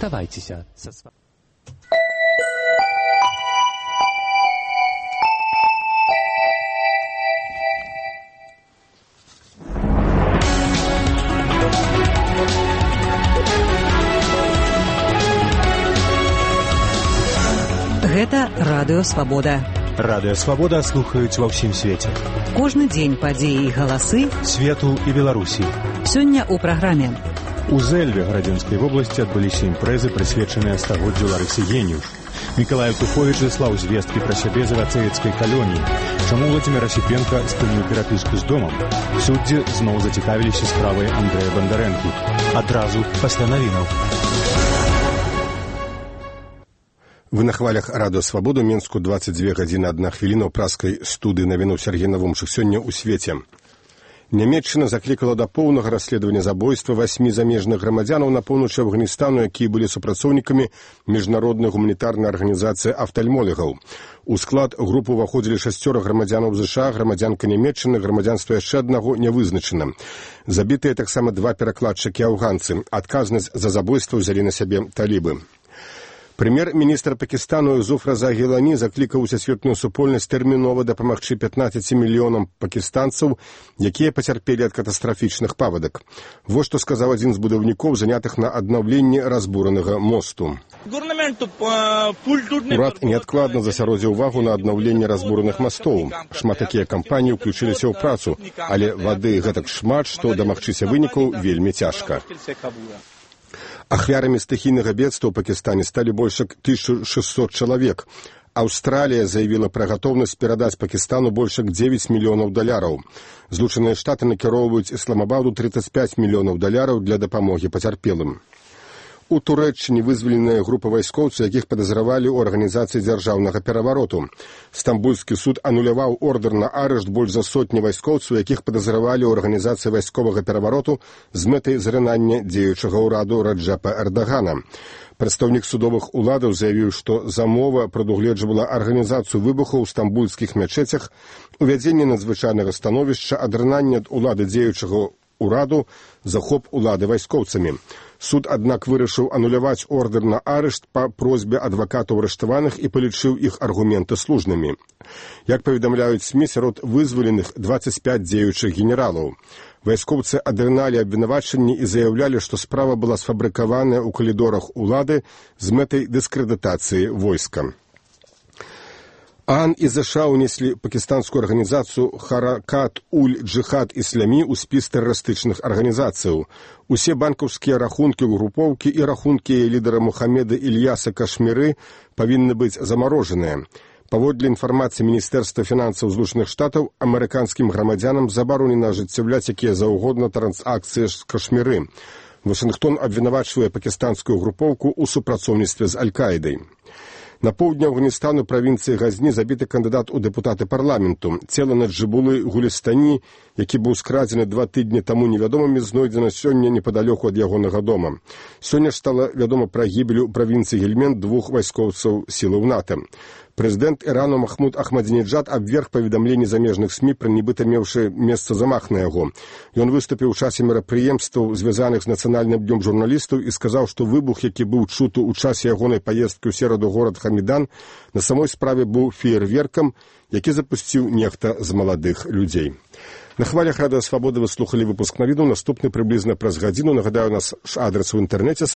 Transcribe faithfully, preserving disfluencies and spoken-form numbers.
Заставайцеся са сваім. Гэта Радыё Свабода. Радыё Свабода слухаюць ва ўсім свеце. Кожны дзень падзеі і галасы свету і Беларусі. Сёння ў праграме. У Зэльве Градзенскай вобласці адбыліся імпрэзы, прысвечаныя стагоддзю Ларысы Геніюш. Мікалай Туховіч заслаў звесткі пра сябе з авацэецкай калоніі. Чаму Владзімір Асіпенка спыніў перапіску з домам? Суддзі зноў зацікавіліся справай Андрэя Бандарэнкі. Адразу пасля навінаў. Вы на хвалях Радыё Свабода, Менску, двадцать две гадзіны адна хвіліна ў праскай студыі навінуў Сергей Навумчык. Сёння ў свеце. Нямецчына заклікала да поўнага расследавання забойства васьмі замежных грамадзянаў на поўначы Афганістану, якія былі супрацоўнікамі міжнароднай гуманітарнай арганізацыі афтальмолігаў. У склад групы ўваходзілі шасцёра грамадзянаў ЗША, грамадзянка Нямецчыны, грамадзянства яшчэ аднаго не вызначана. Забітыя таксама два перакладчыкі-афганцы. Адказнасць за забойства ўзялі на сябе талібы. Прэм'ер-міністр Пакістану Юсуф Раза Гілані заклікаў усесветную супольнасць тэрмінова дапамагчы пятнаццаці мільёнам пакістанцаў, якія пацярпелі ад катастрафічных паводак. Вось што сказаў адзін з будаўнікоў, занятых на аднаўленні разбуранага мосту. Урад неадкладна засяродзіў увагу на аднаўленне разбураных мастоў. Шмат такія кампаніі ўключыліся ў працу, але вады гэтак шмат, што дамагчыся вынікаў вельмі цяжка. Ахвярамі стыхійнага бедства ў Пакістане сталі больш як тысяча шэсцьсот чалавек. Аўстралія заявіла пра гатоўнасць перадаць Пакістану больш як дзевяць мільёнаў даляраў. Злучаныя Штаты накіроўваюць Ісламабаду трыццаць пяць мільёнаў даляраў для дапамогі пацярпелым. У Турэччыне вызваленая група вайскоўцаў, якіх падазравалі ў арганізацыі дзяржаўнага перавароту. Стамбульскі суд ануляваў ордэр на арышт больш за сотні вайскоўцаў, якіх падазравалі ў арганізацыі вайсковага перавароту з мэтай зрынання дзеючага ўраду Раджапа Эрдагана. Прадстаўнік судовых уладаў заявіў, што замова прадугледжвала арганізацыю выбухаў у стамбульскіх мячэцях, увядзенне надзвычайнага становішча, адрынанне ад улады дзеючага ўраду, захоп улады вайскоўцамі. Суд, аднак, вырашыў ануляваць ордэр на арышт па просьбе адвакатаў арыштаваных і палічыў іх аргументы слушнымі. Як паведамляюць СМІ, сярод вызваленых дваццаць пяць дзеючых генералаў. Вайскоўцы адрыналі абвінавачанні і заяўлялі, што справа была сфабрыкаваная ў калідорах улады з мэтай дыскрэдытацыі войска. ААН і ЗША ўнеслі пакістанскую арганізацыю Харакат-уль-Джихад Ісламі ў спіс тэрарыстычных арганізацыяў. Усе банкаўскія рахункі групоўкі і рахункі лідара Мухаммеда Ільяса Кашміры павінны быць замарожаныя. Паводле інфармацыі Міністэрства фінансаў Злучаных Штатаў, амерыканскім грамадзянам забаронена ажыццяўляць якія заўгодна трансакцыі з Кашміры. Вашынгтон абвінавачвае пакістанскую групоўку ў супрацоўніцтве з Аль-Каідай. На поўдні Афганістану правінцыі Газні забіты кандыдат у дэпутаты парламенту. Цела Наджыбулы Гулістані, які быў скрадзены два тыдні таму невядомымі, знойдзена сёння непадалёку ад ягонага дома. Сёння ж стала вядома пра гібель у правінцыі Гельмент двух вайскоўцаў сілаў НАТО. Прэзідэнт Ірану Махмуд Ахмадзінеджад абверг паведамленні замежных СМІ пра нібыта меўшы месца замах на яго. Ён выступіў у часе мерапрыемстваў, звязаных з нацыянальным днём журналістаў, і сказаў, што выбух, які быў чуты ў часе ягонай паездкі ў сераду горад Хамідан, на самой справе быў феерверкам, які запусціў нехта з маладых людзей. На хвалях Радыё Свабода вы слухалі выпуск навіну, наступны прыблізна праз гадзіну. Нагадаю, нас адрес у інтэрнэце